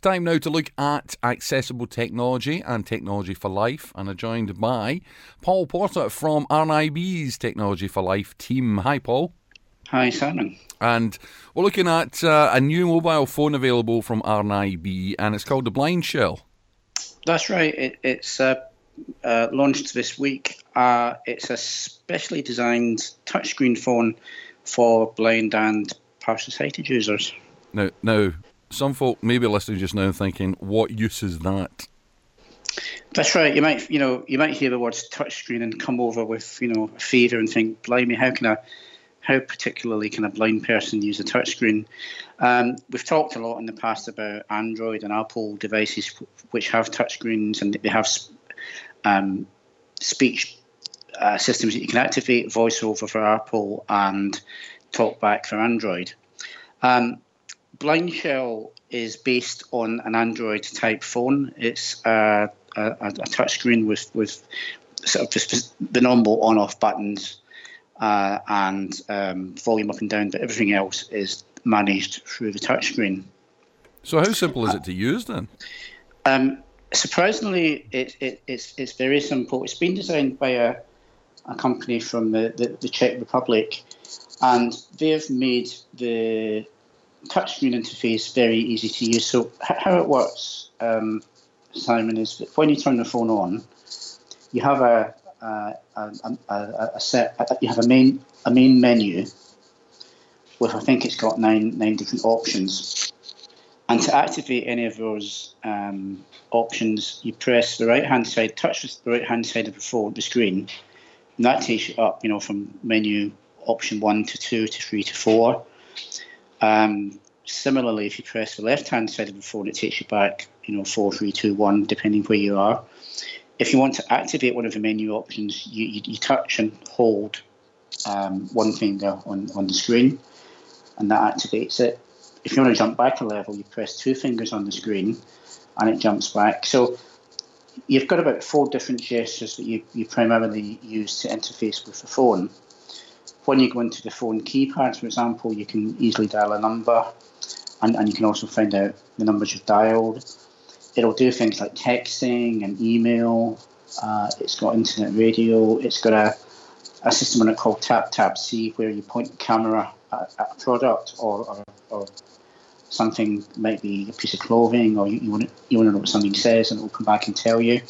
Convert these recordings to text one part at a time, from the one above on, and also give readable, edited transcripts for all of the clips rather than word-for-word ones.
time now to look at accessible technology and technology for life, and I'm joined by Paul Porter from RNIB's Technology for Life team. Hi, Paul. Hi, Simon. And we're looking at a new mobile phone available from RNIB, and it's called the Blind Shell. That's right. It's launched this week. It's a specially designed touchscreen phone for blind and partial sighted users. Now, some folk may be listening just now thinking, what use is that? That's right. You might hear the words touchscreen and come over with, a fever and think, blimey, how particularly can a blind person use a touchscreen? We've talked a lot in the past about Android and Apple devices which have touchscreens, and they have speech systems that you can activate, VoiceOver for Apple and TalkBack for Android. Blind Shell is based on an Android-type phone. It's a touchscreen with sort of just the normal on-off buttons and volume up and down, but everything else is managed through the touchscreen. So how simple is it to use then? Surprisingly, it's very simple. It's been designed by a company from the Czech Republic, and they've made the touchscreen interface very easy to use. So how it works, Simon, is that when you turn the phone on, you have a main menu with, I think it's got nine different options. And to activate any of those options, you press the right-hand side, touch the right-hand side of the screen, and that takes you up, from menu option 1 to 2 to 3 to 4. Similarly, if you press the left-hand side of the phone, it takes you back, 4, 3, 2, 1, depending where you are. If you want to activate one of the menu options, you touch and hold one finger on the screen, and that activates it. If you want to jump back a level, you press 2 fingers on the screen, and it jumps back. So you've got about 4 different gestures that you primarily use to interface with the phone. When you go into the phone keypad, for example, you can easily dial a number, and you can also find out the numbers you've dialed. It'll do things like texting and email. It's got internet radio. It's got a system on it called Tap-Tap-See, where you point the camera at a product or something, might be a piece of clothing, or you want to know what something says, and it will come back and tell you.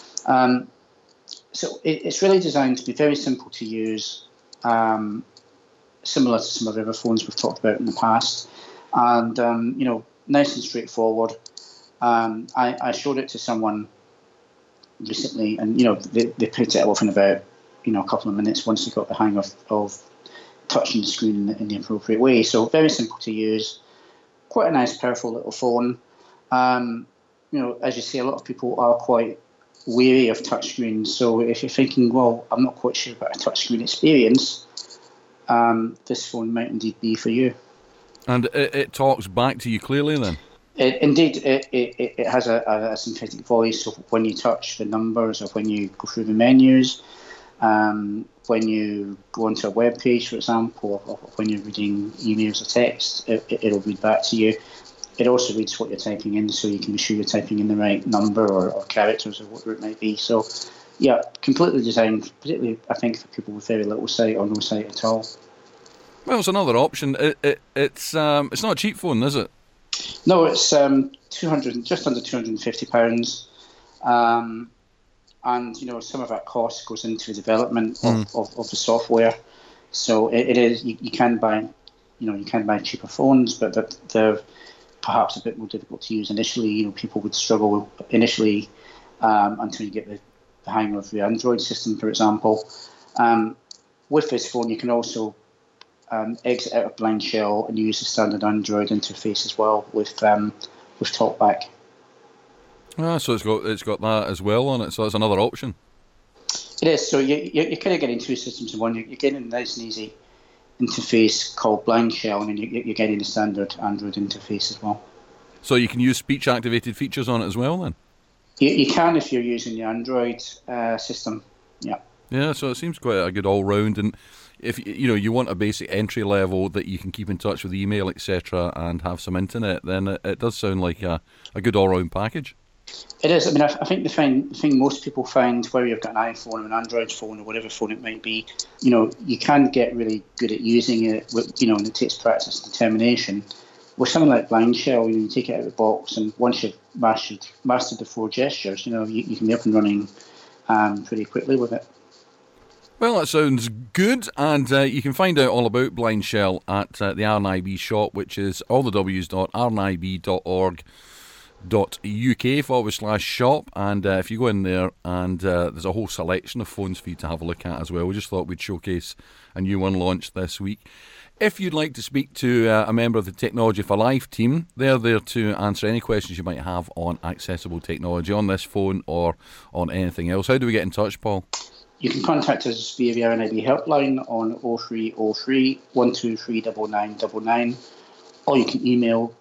So it's really designed to be very simple to use, similar to some of the other phones we've talked about in the past, and nice and straightforward. I showed it to someone recently, and they picked it up in about a couple of minutes once they got the hang of touching the screen in the appropriate way. So very simple to use, quite a nice, powerful little phone. As you say, a lot of people are quite wary of touchscreens. So if you're thinking, well, I'm not quite sure about a touchscreen experience, this phone might indeed be for you. And it talks back to you clearly then? It has a synthetic voice. So when you touch the numbers, or when you go through the menus, when you go onto a web page, for example, or when you're reading emails or text, it'll read back to you. It also reads what you're typing in, so you can be sure you're typing in the right number or characters or whatever it might be. So, yeah, completely designed, particularly, I think, for people with very little sight or no sight at all. Well, it's another option. It's not a cheap phone, is it? No, it's just under £250. And some of that cost goes into the development of the software. So it is you can buy cheaper phones, but they're perhaps a bit more difficult to use initially. People would struggle initially until you get the hang of the Android system, for example. With this phone, you can also exit out of Blind Shell and use the standard Android interface as well with TalkBack. So it's got that as well on it, so it's another option. It is. So you're kind of getting 2 systems in one. You're getting a nice and easy interface called Blind Shell, and then you're getting the standard Android interface as well. So you can use speech-activated features on it as well then? You can if you're using the Android system, yeah. Yeah, so it seems quite a good all-round, and if you want a basic entry level that you can keep in touch with email, etc., and have some internet, then it does sound like a good all-round package. It is. I mean, I think the thing most people find, whether you've got an iPhone or an Android phone or whatever phone it might be, you can get really good at using it, and it takes practice and determination. With something like Blind Shell, you take it out of the box, and once you've mastered the 4 gestures, you can be up and running pretty quickly with it. Well, that sounds good, and you can find out all about Blind Shell at the RNIB shop, which is allthews.rnib.org.uk/shop, and if you go in there, and there's a whole selection of phones for you to have a look at as well. We just thought we'd showcase a new one launched this week. If you'd like to speak to a member of the Technology for Life team, they're there to answer any questions you might have on accessible technology, on this phone or on anything else. How do we get in touch, Paul? You can contact us via the RNIB helpline on 0303 123 9999, or you can email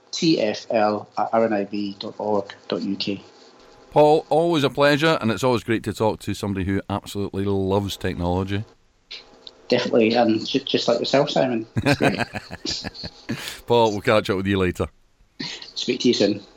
tfl@rnib.org.uk. Paul, always a pleasure, and it's always great to talk to somebody who absolutely loves technology. Definitely, and just like yourself, Simon. It's great. Paul, we'll catch up with you later. Speak to you soon.